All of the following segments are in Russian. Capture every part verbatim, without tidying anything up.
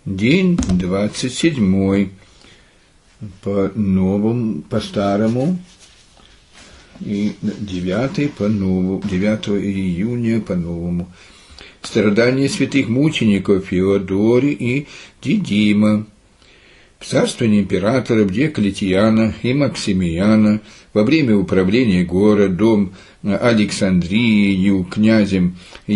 День двадцать седьмой по новому, по старому, и девятый по новому, девятого июня по новому. Страдания святых мучеников Феодори и Дидима. В царствовании императоров Диоклетиана и Максимиана во время управления городом Александрию князем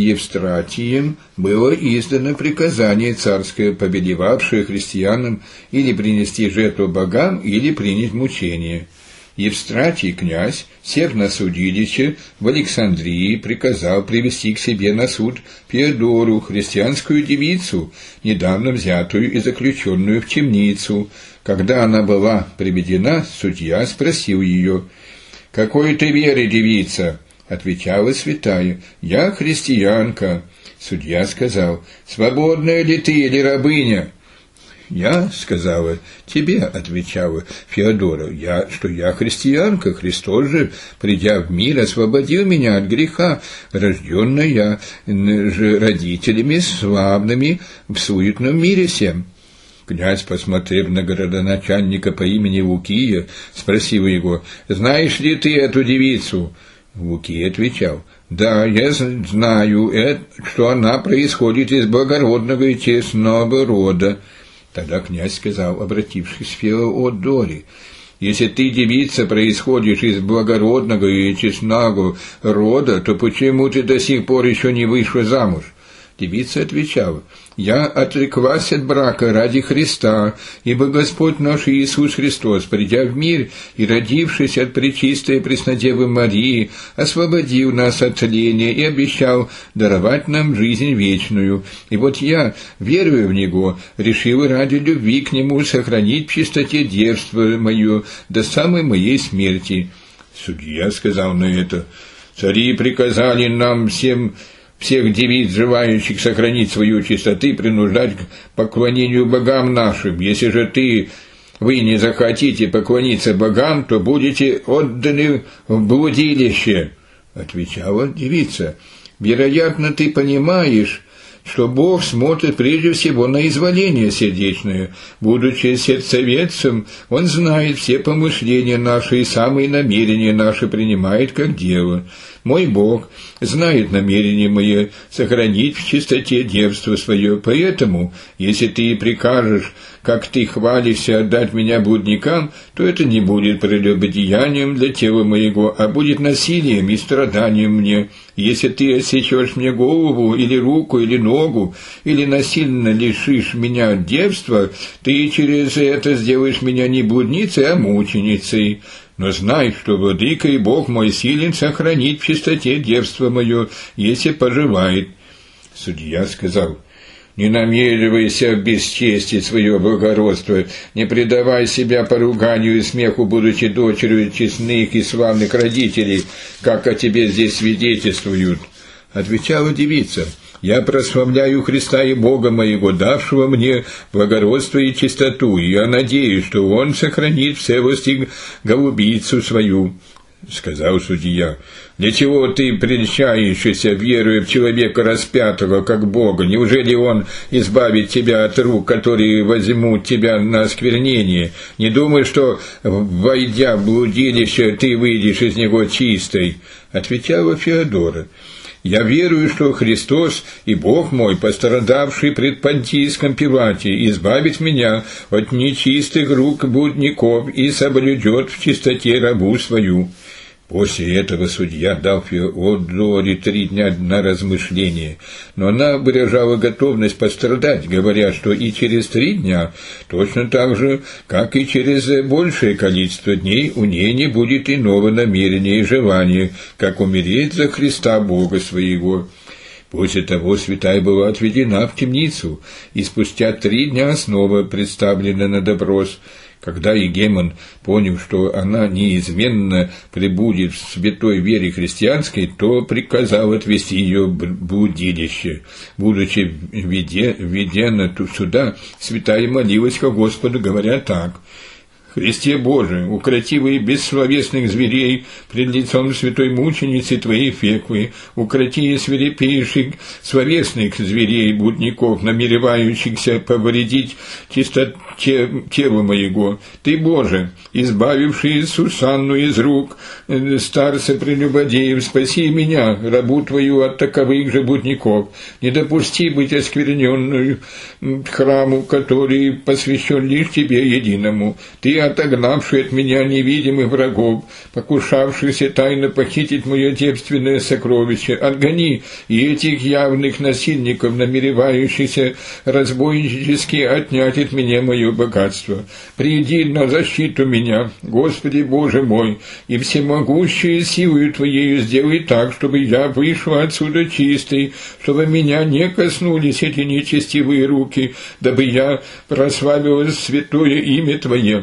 Евстратием было издано приказание царское, повелевавшее христианам или принести жертву богам, или принять мучение. Евстратий князь, сев на судилище в Александрии, приказал привести к себе на суд Феодору, христианскую девицу, недавно взятую и заключенную в темницу. Когда она была приведена, судья спросил ее: «Какой ты веры, девица?» Отвечала святая: «Я христианка». Судья сказал: «Свободная ли ты или рабыня?» «Я, — сказала, — тебе, — отвечала Феодора, — я, что я христианка, Христос же, придя в мир, освободил меня от греха, рожденная я же родителями славными в суетном мире сем». Князь, посмотрев на городоначальника по имени Лукия, спросил его: «Знаешь ли ты эту девицу?» Лукий отвечал: «Да, я знаю, что она происходит из благородного и честного рода». Тогда князь сказал, обратившись к Феодоре: «Если ты, девица, происходишь из благородного и честного рода, то почему ты до сих пор еще не вышла замуж?» Девица отвечала: «Я отреклась от брака ради Христа, ибо Господь наш Иисус Христос, придя в мир и родившись от пречистой Преснодевы Марии, освободил нас от тления и обещал даровать нам жизнь вечную. И вот я, веруя в Него, решила ради любви к Нему сохранить в чистоте девство мое до самой моей смерти». Судья сказал на это: «Цари приказали нам всем всех девиц, желающих сохранить свою чистоту, принуждать к поклонению богам нашим. Если же ты, вы не захотите поклониться богам, то будете отданы в блудилище». Отвечала девица: «Вероятно, ты понимаешь, что Бог смотрит прежде всего на изволение сердечное. Будучи сердцеведцем, Он знает все помышления наши и самые намерения наши принимает как дело. Мой Бог знает намерения мои сохранить в чистоте девство свое, поэтому, если ты прикажешь, как ты хвалишься, отдать меня блудникам, то это не будет прелюбодеянием для тела моего, а будет насилием и страданием мне. Если ты отсечешь мне голову, или руку, или ногу, или насильно лишишь меня от девства, ты через это сделаешь меня не блудницей, а мученицей. Но знай, что Владыка и Бог мой силен сохранить в чистоте девство мое, если пожелает». Судья сказал: «Не намеревайся обесчестить свое благородство, не предавай себя поруганию и смеху, будучи дочерью честных и славных родителей, как о тебе здесь свидетельствуют». Отвечала девица: «Я прославляю Христа и Бога моего, давшего мне благородство и чистоту, и я надеюсь, что Он сохранит в целости голубицу свою». Сказал судья: «Для чего ты прельщаешься, веруя в человека распятого, как Бога? Неужели Он избавит тебя от рук, которые возьмут тебя на осквернение? Не думай, что, войдя в блудилище, ты выйдешь из него чистой». Отвечала Феодора: «Я верую, что Христос и Бог мой, пострадавший пред Понтийском Пилате, избавит меня от нечистых рук блудников и соблюдет в чистоте рабу свою». После этого судья дал Феодоре три дня на размышление, но она выражала готовность пострадать, говоря, что и через три дня, точно так же, как и через большее количество дней, у ней не будет иного намерения и желания, как умереть за Христа Бога своего. После того святая была отведена в темницу, и спустя три дня снова представлена на допрос. Когда Егемон понял, что она неизменно пребудет в святой вере христианской, то приказал отвести ее в блудилище. Будучи введена сюда, святая молилась ко Господу, говоря так: Христе Боже, укроти вы бессловесных зверей пред лицом святой мученицы Твоей Феквы, укроти свирепейших словесных зверей, блудников, намеревающихся повредить чистоте тела моего. Ты, Боже, избавивший Сусанну из рук старца прелюбодеев, спаси меня, рабу Твою, от таковых же блудников. Не допусти быть оскверненную храму, который посвящен лишь Тебе единому. Ты, отогнавший от меня невидимых врагов, покушавшихся тайно похитить мое девственное сокровище, отгони и этих явных насильников, намеревающихся разбойнически отнять от меня мое богатство. Приди на защиту меня, Господи Боже мой, и всемогущей силою Твоею сделай так, чтобы я вышла отсюда чистой, чтобы меня не коснулись эти нечестивые руки, дабы я прославила святое имя Твое».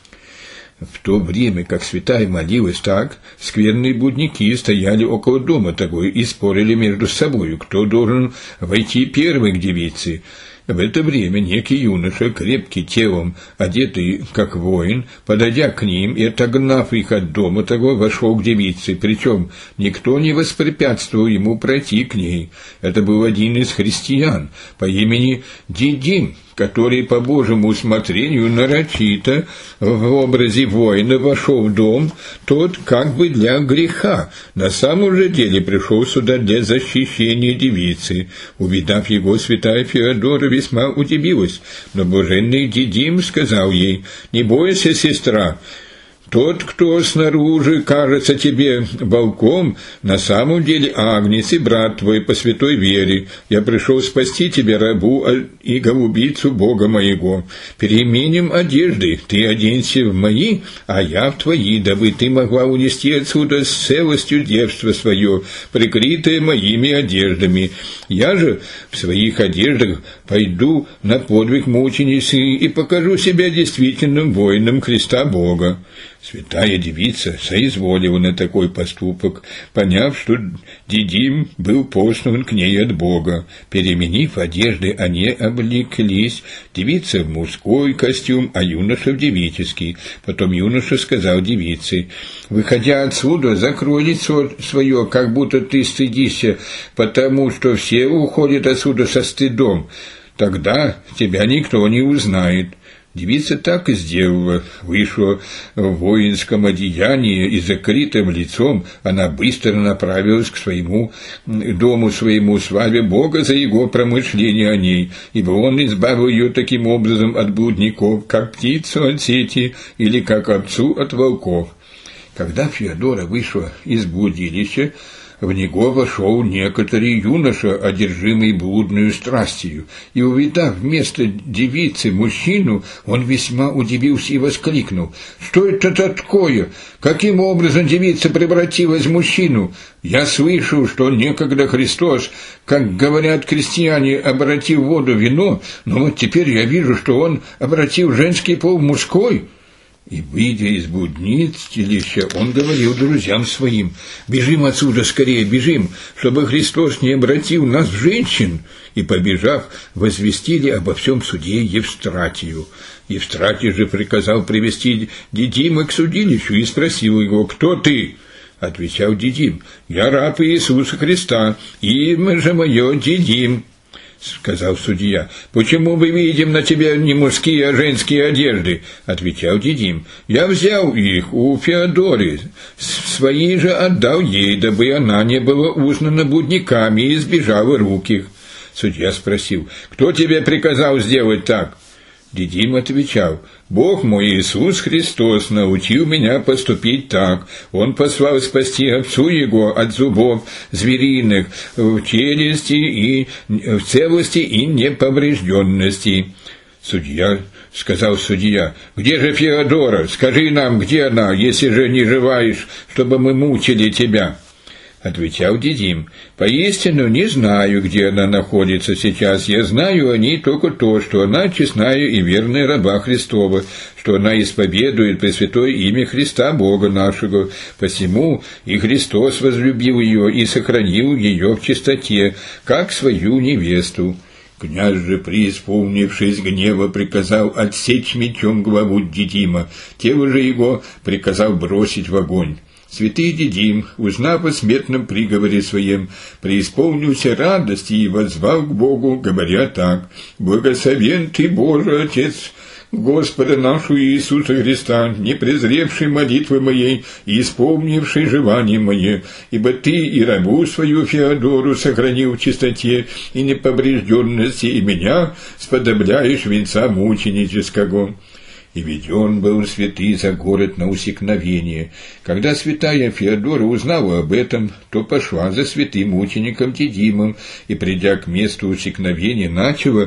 В то время, как святая молилась так, скверные блудники стояли около дома того и спорили между собою, кто должен войти первый к девице. В это время некий юноша, крепкий телом, одетый как воин, подойдя к ним и отогнав их от дома того, вошел к девице, причем никто не воспрепятствовал ему пройти к ней. Это был один из христиан по имени Дидим, который по Божьему усмотрению нарочито в образе воина вошел в дом, тот как бы для греха. На самом же деле пришел сюда для защищения девицы. Увидав его, святая Феодора весьма удивилась, но блаженный Дидим сказал ей: «Не бойся, сестра, тот, кто снаружи кажется тебе волком, на самом деле агнец и брат твой по святой вере. Я пришел спасти тебя, рабу и голубицу Бога моего. Переменим одежды, ты оденься в мои, а я в твои, дабы ты могла унести отсюда с целостью девство свое, прикрытое моими одеждами. Я же в своих одеждах пойду на подвиг мученицы и покажу себя действительным воином Христа Бога». Святая девица соизволила на такой поступок, поняв, что Дидим был послан к ней от Бога. Переменив одежды, они облеклись, девица в мужской костюм, а юноша в девический. Потом юноша сказал девице: «Выходя отсюда, закрой лицо свое, как будто ты стыдишься, потому что все уходят отсюда со стыдом. Тогда тебя никто не узнает». Девица так и сделала. Вышла в воинском одеянии и закрытым лицом, она быстро направилась к своему дому своему, славя Бога за его промышление о ней, ибо он избавил ее таким образом от блудников, как птицу от сети или как овцу от волков. Когда Феодора вышла из блудилища, в него вошел некоторый юноша, одержимый блудную страстью, и, увидав вместо девицы мужчину, он весьма удивился и воскликнул: «Что это такое? Каким образом девица превратилась в мужчину? Я слышал, что некогда Христос, как говорят крестьяне, обратил воду в вино, но вот теперь я вижу, что он обратил женский пол в мужской». И, выйдя из блудничилища, он говорил друзьям своим: «Бежим отсюда скорее, бежим, чтобы Христос не обратил нас в женщин». И, побежав, возвестили обо всем суде Евстратию. Евстратий же приказал привести Дидима к судилищу и спросил его: «Кто ты?» Отвечал Дидим: «Я раб Иисуса Христа, имя же мое Дидим». Сказал судья: «Почему мы видим на тебе не мужские, а женские одежды?» Отвечал Дидим: «Я взял их у Феодоры, свои же отдал ей, дабы она не была узнана блудниками и избежала рук их». Судья спросил: «Кто тебе приказал сделать так?» Дидим отвечал: «Бог мой Иисус Христос научил меня поступить так. Он послал спасти овцу его от зубов звериных в челюсти и в целости и неповрежденности». Судья сказал судья: «Где же Феодора? Скажи нам, где она, если же не желаешь, чтобы мы мучили тебя?» Отвечал Дидим: «Поистину не знаю, где она находится сейчас. Я знаю о ней только то, что она честная и верная раба Христова, что она исповедует пресвятое имя Христа Бога нашего. Посему и Христос возлюбил ее и сохранил ее в чистоте, как свою невесту». Князь же, преисполнившись гнева, приказал отсечь мечом главу Дидима, тело же его приказал бросить в огонь. Святый Дидим, узнав о смертном приговоре своем, преисполнился радости и воззвал к Богу, говоря так: «Благословен Ты, Боже, Отец Господа нашего Иисуса Христа, не презревший молитвы моей и исполнивший желание мое, ибо Ты и рабу свою Феодору сохранил в чистоте и неповрежденности, и меня сподобляешь венца мученического». И веден был святый за город на усекновение. Когда святая Феодора узнала об этом, то пошла за святым мучеником Дидимом и, придя к месту усекновения, начала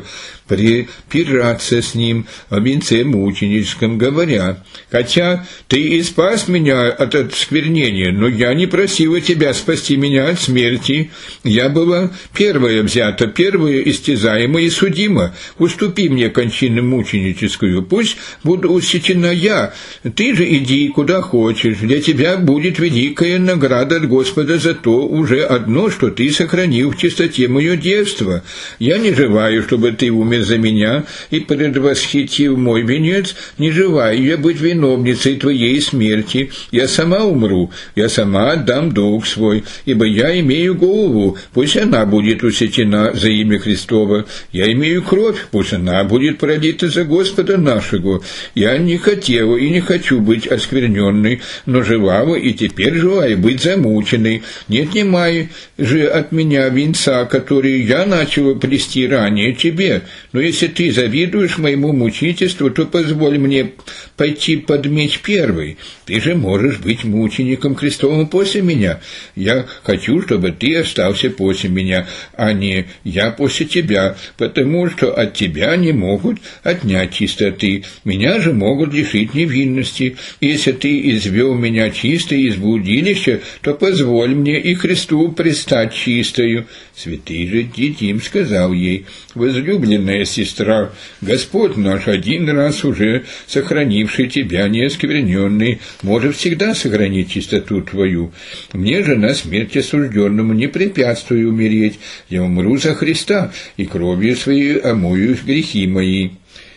припираться с ним о венце мученическом, говоря: «Хотя ты и спас меня от осквернения, но я не просила тебя спасти меня от смерти. Я была первая взята, первая истязаема и судима. Уступи мне кончину мученическую, пусть буду усечена я. Ты же иди куда хочешь, для тебя будет великая награда от Господа за то уже одно, что ты сохранил в чистоте мое девство. Я не желаю, чтобы ты умер за меня и предвосхитил мой венец, не желаю я быть виновницей твоей смерти. Я сама умру, я сама отдам долг свой, ибо я имею голову, пусть она будет усечена за имя Христово. Я имею кровь, пусть она будет пролита за Господа нашего. Я не хотела и не хочу быть оскверненной, но желала и теперь желаю быть замученной. Не отнимай же от меня венца, который я начала плести ранее тебе. Но если ты завидуешь моему мучительству, то позволь мне пойти под меч первый. Ты же можешь быть мучеником Христовым после меня. Я хочу, чтобы ты остался после меня, а не я после тебя, потому что от тебя не могут отнять чистоты. Меня же могут лишить невинности. Если ты извел меня чистой из блудилища, то позволь мне и Христу предстать чистою». Святый же Дидим сказал ей: «Возлюбленная сестра, Господь наш, один раз уже сохранивший тебя неоскверненной, может всегда сохранить чистоту твою. Мне же на смерть осужденному не препятствую умереть. Я умру за Христа, и кровью своей омою грехи мои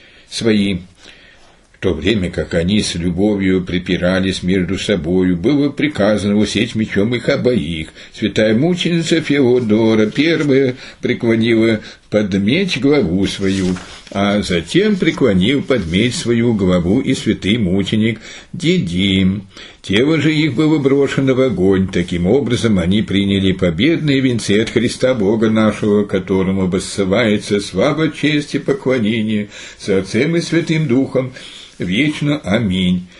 свои». В то время как они с любовью припирались между собою, было приказано усечь мечом их обоих. Святая мученица Феодора первая преклонила под меч главу свою, а затем преклонил под меч свою главу и святый мученик Дидим. Тело же их было брошено в огонь. Таким образом, они приняли победные венцы от Христа Бога нашего, которому воссылается слава, честь и поклонение с Отцем и Святым Духом вечно. Аминь.